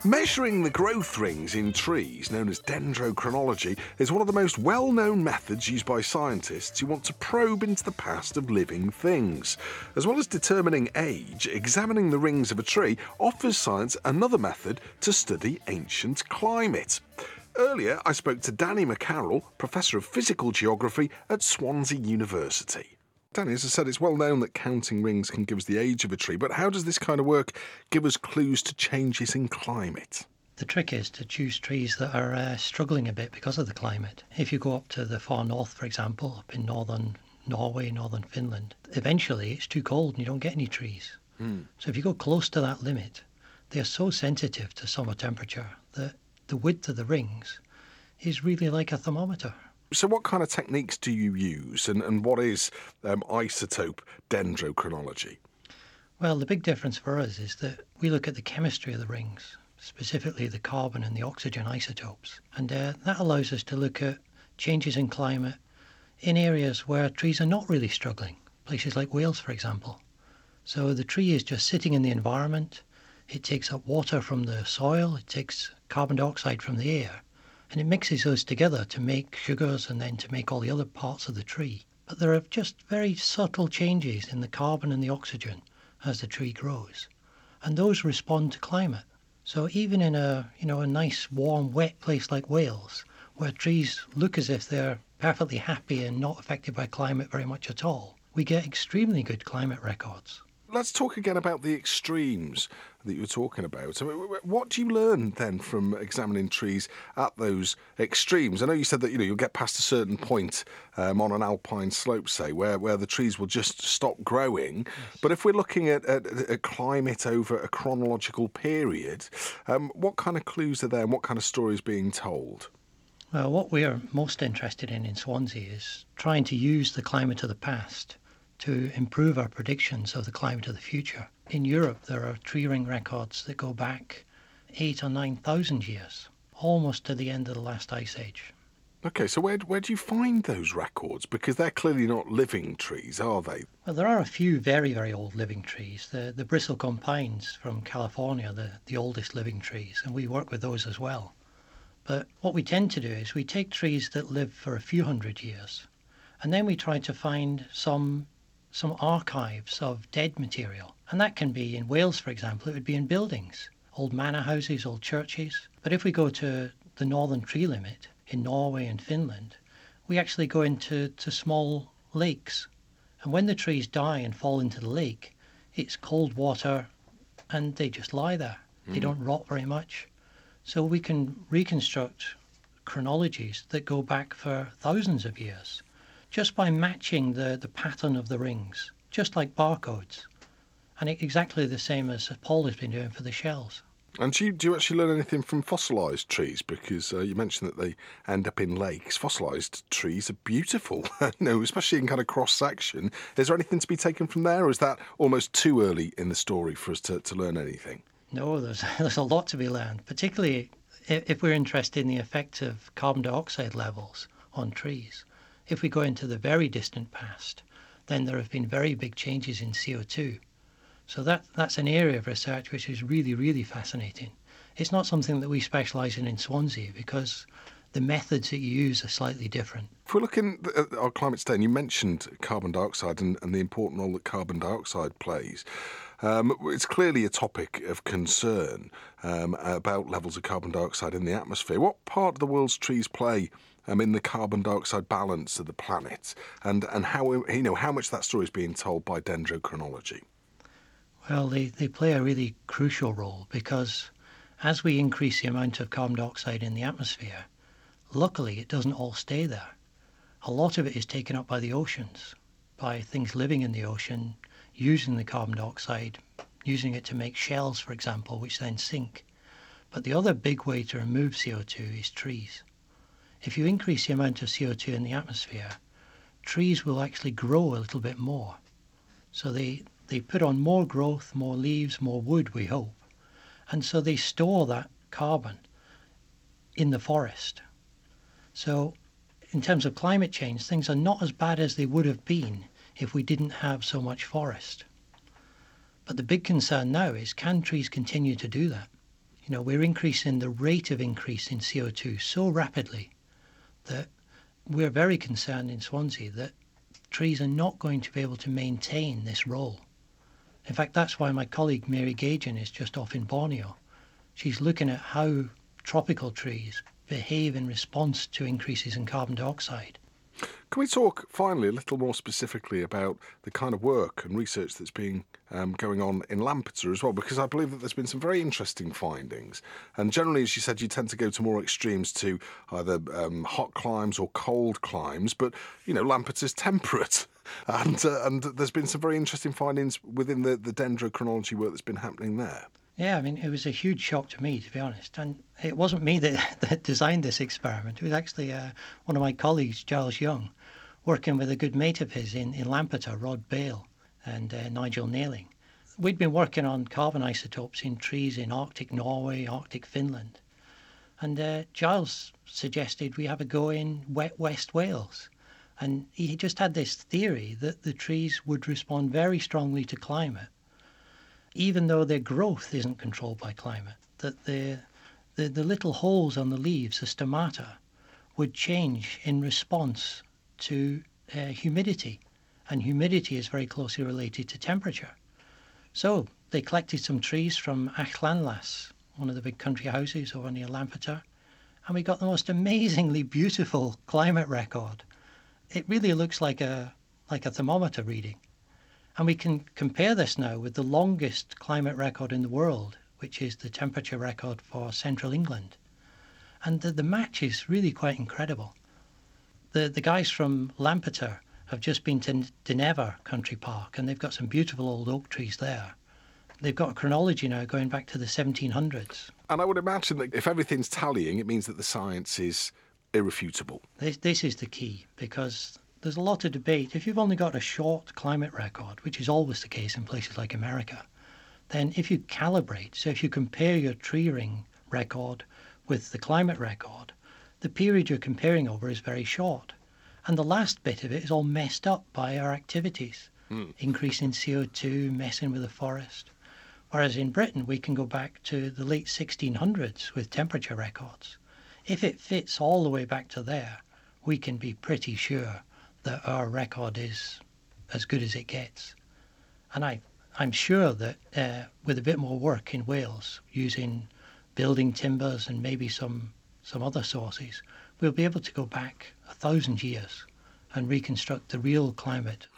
Measuring the growth rings in trees, known as dendrochronology, is one of the most well-known methods used by scientists who want to probe into the past of living things. As well as determining age, examining the rings of a tree offers science another method to study ancient climate. Earlier, I spoke to Danny McCarroll, Professor of Physical Geography at Swansea University. Danny, as I said, it's well known that counting rings can give us the age of a tree, but how does this kind of work give us clues to changes in climate? The trick is to choose trees that are struggling a bit because of the climate. If you go up to the far north, for example, up in northern Norway, northern Finland, eventually it's too cold and you don't get any trees. So if you go close to that limit, they're so sensitive to summer temperature that the width of the rings is really like a thermometer. So what kind of techniques do you use, and what is isotope dendrochronology? Well, the big difference for us is that we look at the chemistry of the rings, specifically the carbon and the oxygen isotopes. And that allows us to look at changes in climate in areas where trees are not really struggling, places like Wales, for example. So the tree is just sitting in the environment. It takes up water from the soil, it takes carbon dioxide from the air, and it mixes those together to make sugars and then to make all the other parts of the tree. But there are just very subtle changes in the carbon and the oxygen as the tree grows, and those respond to climate. So even in a nice, warm, wet place like Wales, where trees look as if they're perfectly happy and not affected by climate very much at all, we get extremely good climate records. Let's talk again about the extremes that you were talking about. What do you learn then from examining trees at those extremes? I know you said that you'll get past a certain point on an alpine slope, say, where the trees will just stop growing. Yes. But if we're looking at climate over a chronological period, what kind of clues are there and what kind of stories being told? Well, what we are most interested in Swansea is trying to use the climate of the past to improve our predictions of the climate of the future. In Europe, there are tree ring records that go back 8,000 or 9,000 years, almost to the end of the last ice age. Okay, so where do you find those records? Because they're clearly not living trees, are they? Well, there are a few very, very old living trees. The bristlecone pines from California, the oldest living trees, and we work with those as well. But what we tend to do is we take trees that live for a few hundred years, and then we try to find some archives of dead material. And that can be in Wales, for example, it would be in buildings, old manor houses, old churches. But if we go to the northern tree limit in Norway and Finland, we actually go into small lakes. And when the trees die and fall into the lake, it's cold water and they just lie there. They don't rot very much. So we can reconstruct chronologies that go back for thousands of years, just by matching the pattern of the rings, just like barcodes. And exactly the same as Paul has been doing for the shells. And do you actually learn anything from fossilised trees? Because you mentioned that they end up in lakes. Fossilised trees are beautiful, especially in kind of cross-section. Is there anything to be taken from there, or is that almost too early in the story for us to learn anything? No, there's a lot to be learned, particularly if we're interested in the effect of carbon dioxide levels on trees. If we go into the very distant past, then there have been very big changes in CO2. So that's an area of research which is really, really fascinating. It's not something that we specialise in Swansea because the methods that you use are slightly different. If we're looking at our climate today, and you mentioned carbon dioxide and the important role that carbon dioxide plays, it's clearly a topic of concern about levels of carbon dioxide in the atmosphere. What part of the world's trees play in the carbon dioxide balance of the planet, and how much that story is being told by dendrochronology? Well, they play a really crucial role because as we increase the amount of carbon dioxide in the atmosphere, luckily it doesn't all stay there. A lot of it is taken up by the oceans, by things living in the ocean, using the carbon dioxide, using it to make shells, for example, which then sink. But the other big way to remove CO2 is trees. If you increase the amount of CO2 in the atmosphere, trees will actually grow a little bit more. So they put on more growth, more leaves, more wood, we hope. And so they store that carbon in the forest. So in terms of climate change, things are not as bad as they would have been if we didn't have so much forest. But the big concern now is, can trees continue to do that? We're increasing the rate of increase in CO2 so rapidly that we're very concerned in Swansea that trees are not going to be able to maintain this role. In fact, that's why my colleague Mary Gajan is just off in Borneo. She's looking at how tropical trees behave in response to increases in carbon dioxide. Can we talk finally a little more specifically about the kind of work and research that's been going on in Lampeter as well? Because I believe that there's been some very interesting findings. And generally, as you said, you tend to go to more extremes, to either hot climes or cold climes. But, Lampeter's temperate. And there's been some very interesting findings within the dendrochronology work that's been happening there. Yeah, it was a huge shock to me, to be honest. And it wasn't me that designed this experiment. It was actually one of my colleagues, Giles Young, working with a good mate of his in Lampeter, Rod Bale, and Nigel Nailing. We'd been working on carbon isotopes in trees in Arctic Norway, Arctic Finland. And Giles suggested we have a go in wet West Wales. And he just had this theory that the trees would respond very strongly to climate, even though their growth isn't controlled by climate, that the little holes on the leaves, the stomata, would change in response to humidity. And humidity is very closely related to temperature. So they collected some trees from Achlanlas, one of the big country houses over near Lampeter, and we got the most amazingly beautiful climate record. It really looks like a thermometer reading. And we can compare this now with the longest climate record in the world, which is the temperature record for central England. And the match is really quite incredible. The guys from Lampeter have just been to Dinever Country Park, and they've got some beautiful old oak trees there. They've got a chronology now going back to the 1700s. And I would imagine that if everything's tallying, it means that the science is irrefutable. This is the key, because there's a lot of debate. If you've only got a short climate record, which is always the case in places like America, then if you calibrate, so if you compare your tree ring record with the climate record, the period you're comparing over is very short. And the last bit of it is all messed up by our activities, increasing CO2, messing with the forest. Whereas in Britain, we can go back to the late 1600s with temperature records. If it fits all the way back to there, we can be pretty sure that our record is as good as it gets. And I'm sure that with a bit more work in Wales, using building timbers and maybe some other sources, we'll be able to go back 1,000 years and reconstruct the real climate.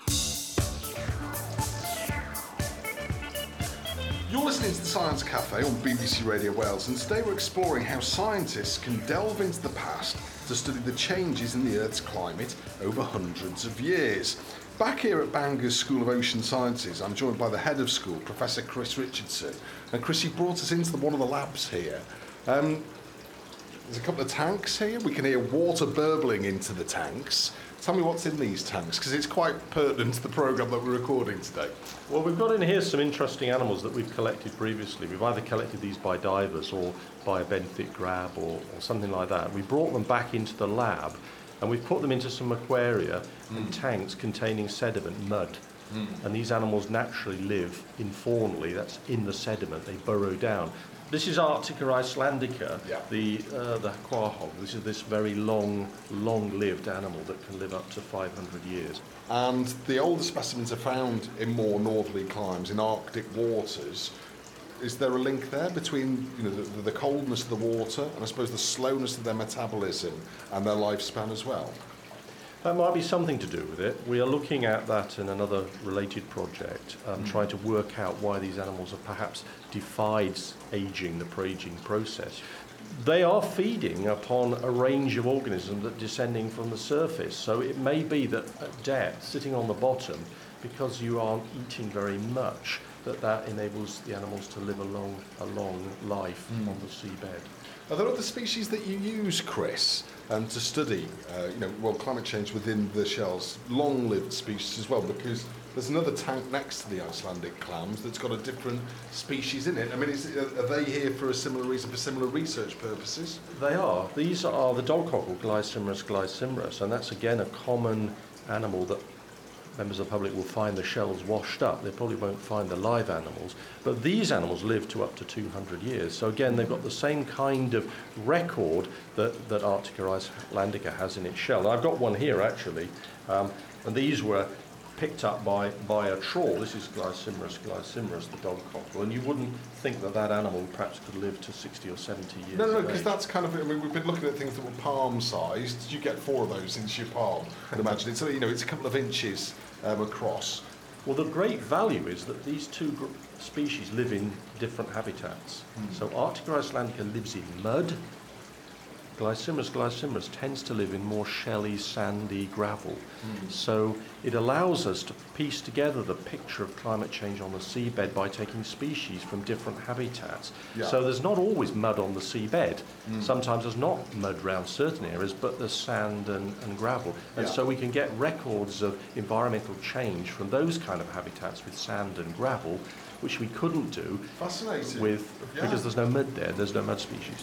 You're listening to the Science Cafe on BBC Radio Wales, and today we're exploring how scientists can delve into the past to study the changes in the Earth's climate over hundreds of years. Back here at Bangor's School of Ocean Sciences, I'm joined by the head of school, Professor Chris Richardson. And Chris, you brought us into one of the labs here. There's a couple of tanks here. We can hear water burbling into the tanks. Tell me what's in these tanks, because it's quite pertinent to the programme that we're recording today. Well, we've got in here some interesting animals that we've collected previously. We've either collected these by divers or by a benthic grab or something like that. We brought them back into the lab and we've put them into some aquaria and tanks containing sediment, mud. And these animals naturally live informally, that's in the sediment, they burrow down. This is Arctica icelandica, the quahog. This is this very long-lived animal that can live up to 500 years. And the older specimens are found in more northerly climes, in Arctic waters. Is there a link there between the coldness of the water and I suppose the slowness of their metabolism and their lifespan as well? That might be something to do with it. We are looking at that in another related project, trying to work out why these animals have perhaps defied aging, the proaging process. They are feeding upon a range of organisms that are descending from the surface. So it may be that at depth, sitting on the bottom, because you aren't eating very much, that enables the animals to live a long life on the seabed. Are there other species that you use, Chris, to study, climate change within the shells, long-lived species as well? Because there's another tank next to the Icelandic clams that's got a different species in it. I mean, are they here for a similar reason, for similar research purposes? They are. These are the dogcockle, Glycymrus glycymrus, and that's again a common animal that members of the public will find the shells washed up. They probably won't find the live animals. But these animals live to up to 200 years. So again, they've got the same kind of record that Arctica icelandica has in its shell. And I've got one here, actually. And these were picked up by a trawl. This is Glycymurus glycymurus, the dog cockerel, and you wouldn't think that animal perhaps could live to 60 or 70 years. No, because that's kind of, I mean, we've been looking at things that were palm-sized. You get 4 of those into your palm, I'd imagine. It's, it's a couple of inches across. Well, the great value is that these two species live in different habitats. So Arctica icelandica lives in mud. Glycymurus glycymurus tends to live in more shelly, sandy gravel. So it allows us to piece together the picture of climate change on the seabed by taking species from different habitats. Yeah. So there's not always mud on the seabed. Sometimes there's not mud around certain areas, but there's sand and gravel. And so we can get records of environmental change from those kind of habitats with sand and gravel, which we couldn't do because there's no mud there, there's no mud species.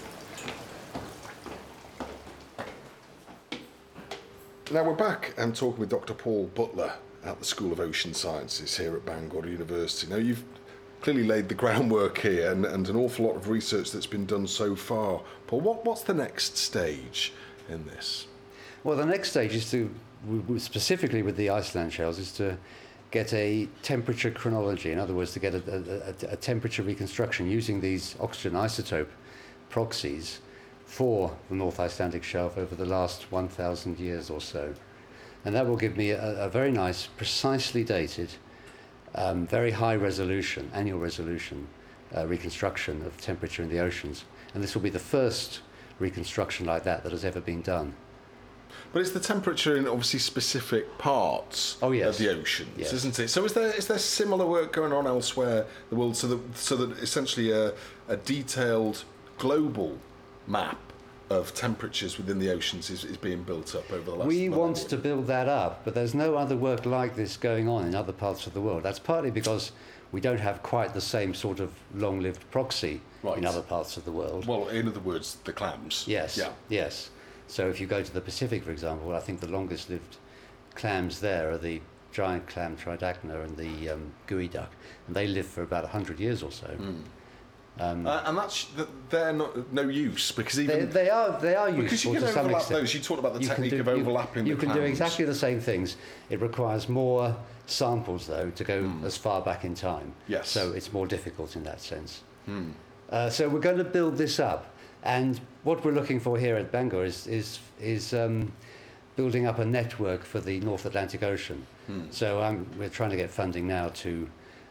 Now we're back and talking with Dr. Paul Butler at the School of Ocean Sciences here at Bangor University. Now you've clearly laid the groundwork here and an awful lot of research that's been done so far. Paul, what's the next stage in this? Well, the next stage is to, specifically with the Iceland shells, is to get a temperature chronology. In other words, to get a temperature reconstruction using these oxygen isotope proxies for the North Icelandic Shelf over the last 1,000 years or so. And that will give me a very nice, precisely dated, very high resolution, annual resolution reconstruction of temperature in the oceans. And this will be the first reconstruction like that has ever been done. But it's the temperature in obviously specific parts of the oceans, isn't it? So is there similar work going on elsewhere in the world so that essentially a detailed global map of temperatures within the oceans is being built up over the last... We want to build that up, but there's no other work like this going on in other parts of the world. That's partly because we don't have quite the same sort of long-lived proxy in other parts of the world. Well, in other words, the clams. Yes, yes. So if you go to the Pacific, for example, I think the longest-lived clams there are the giant clam Tridacna and the geoduck, and they live for about 100 years or so. And they're no use because even they are useful because you can to some overlap extent. those. You talked about the technique of overlapping. You can do exactly the same things. It requires more samples though to go as far back in time. Yes. So it's more difficult in that sense. So we're going to build this up, and what we're looking for here at Bangor is building up a network for the North Atlantic Ocean. So we're trying to get funding now to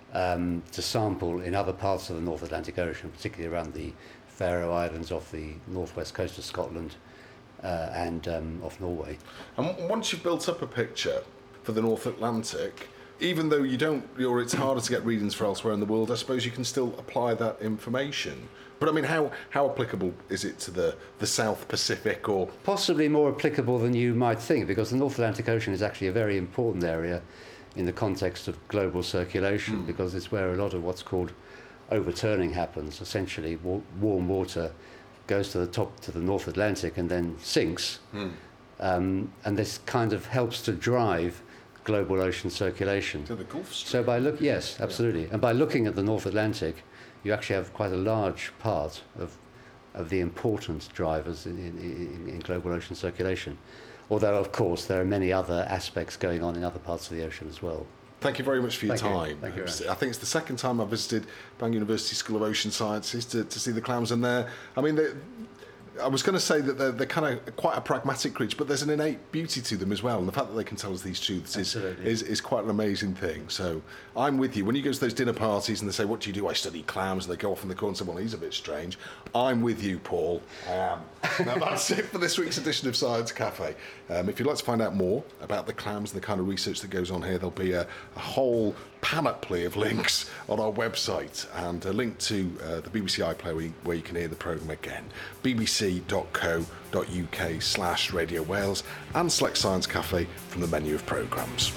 sample in other parts of the North Atlantic Ocean, particularly around the Faroe Islands off the northwest coast of Scotland and off Norway. And once you've built up a picture for the North Atlantic, even though or it's harder to get readings for elsewhere in the world, I suppose you can still apply that information. But I mean, how applicable is it to the South Pacific or... Possibly more applicable than you might think, because the North Atlantic Ocean is actually a very important area in the context of global circulation, because it's where a lot of what's called overturning happens. Essentially, warm water goes to the top, to the North Atlantic, and then sinks. And this kind of helps to drive global ocean circulation. To the Gulf Stream. So by yes, absolutely. And by looking at the North Atlantic, you actually have quite a large part of the important drivers in global ocean circulation. Although, of course, there are many other aspects going on in other parts of the ocean as well. Thank you very much for your time. Thank you. I think it's the second time I've visited Bangor University School of Ocean Sciences to see the clams, and I was going to say that they're kind of quite a pragmatic creature, but there's an innate beauty to them as well, and the fact that they can tell us these truths is quite an amazing thing. So I'm with you. When you go to those dinner parties and they say, "What do you do?" "I study clams," and they go off in the corner and say, "Well, he's a bit strange." I'm with you, Paul. I am. Now that's it for this week's edition of Science Cafe. If you'd like to find out more about the clams and the kind of research that goes on here, there'll be a whole panoply of links on our website, and a link to the BBC iPlayer where you can hear the programme again, bbc.co.uk/Radio Wales, and select Science Cafe from the menu of programmes.